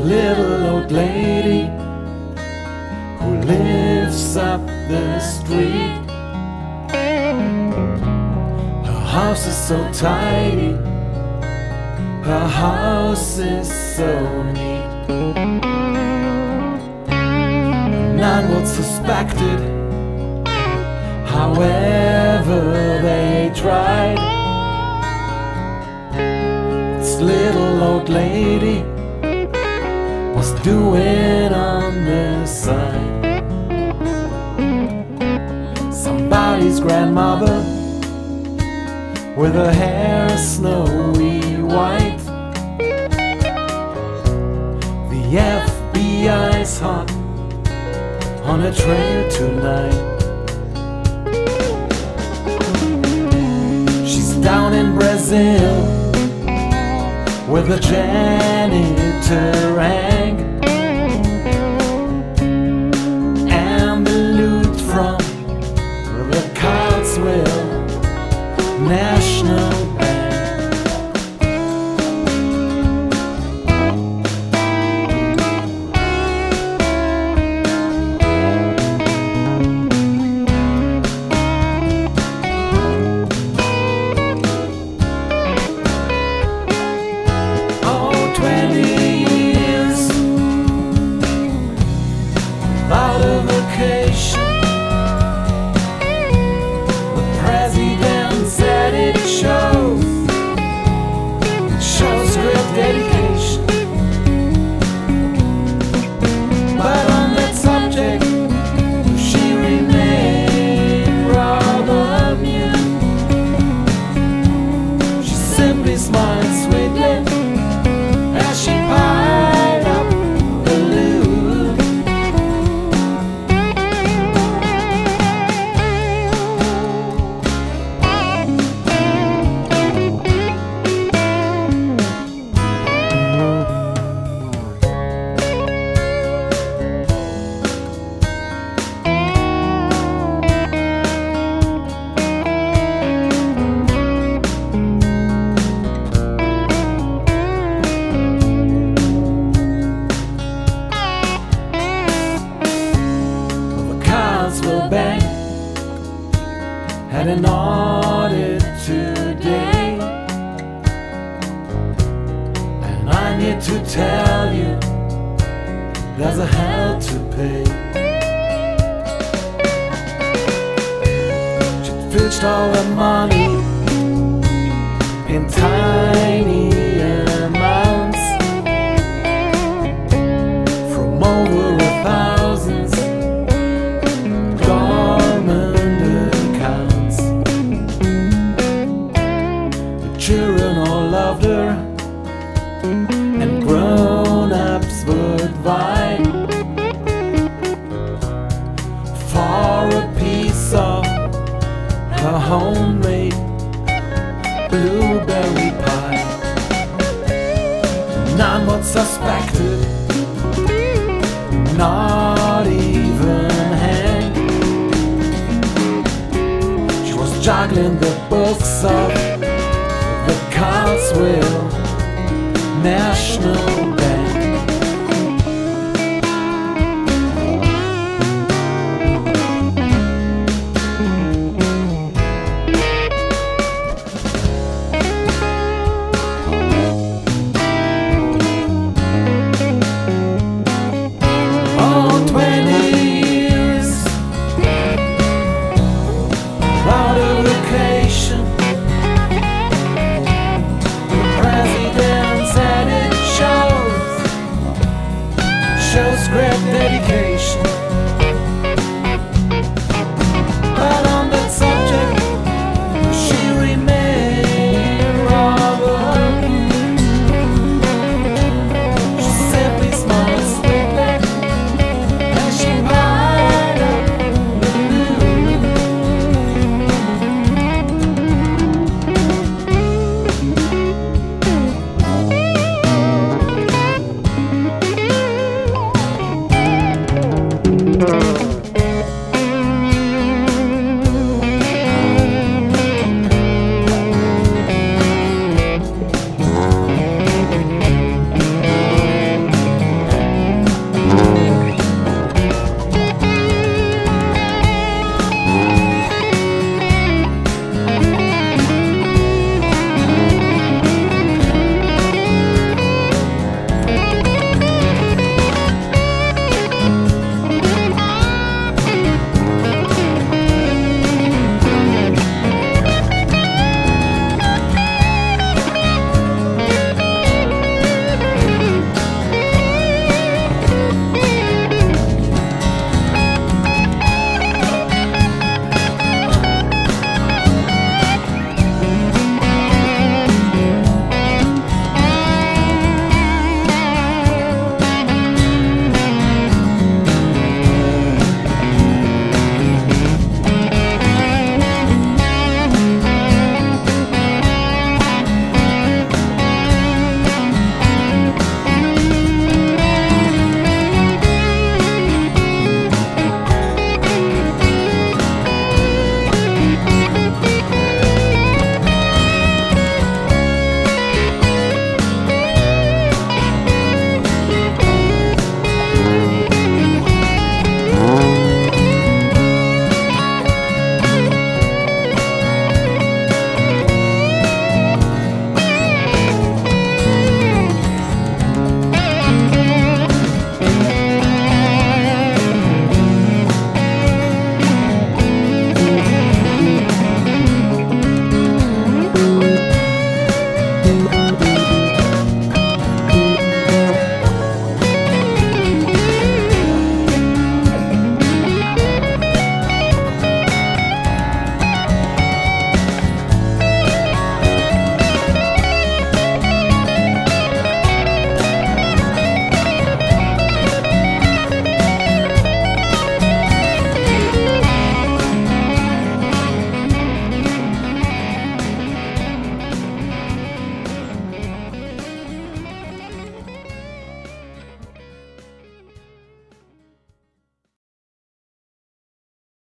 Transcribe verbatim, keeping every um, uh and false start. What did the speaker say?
little old lady who lives up the street. Her house is so tidy, her house is so neat. None would suspect it, however they tried. This little old lady was doing on the side. Somebody's grandmother with her hair snowy white. The F B I's hot on a trail tonight. She's down in Brazil with a janitor hang and the loot from the Carlswell National Bank. Without a vacation, the president said it shows, it shows real dedication. But on that subject, she remained rather mute. She simply smiled sweetly as she piled up the loot. Carlswell Bank had an audit today, and I need to tell you there's a hell to pay. She fetched all the money in tiny amounts from over a thousand children all loved her, and grown-ups would vie for a piece of her homemade blueberry pie. None would suspect it, not even Hank. She was juggling the books of the Carlswell National Bank.